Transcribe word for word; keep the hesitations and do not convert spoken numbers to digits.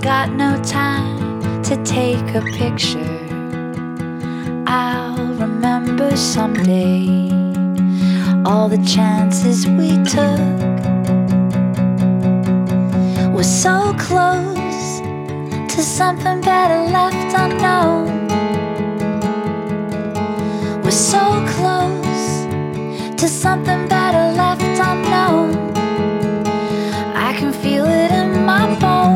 got no time to take a picture. I'll remember someday all the chances we took. We're so close to something better left unknown. We're so close to something better left unknown.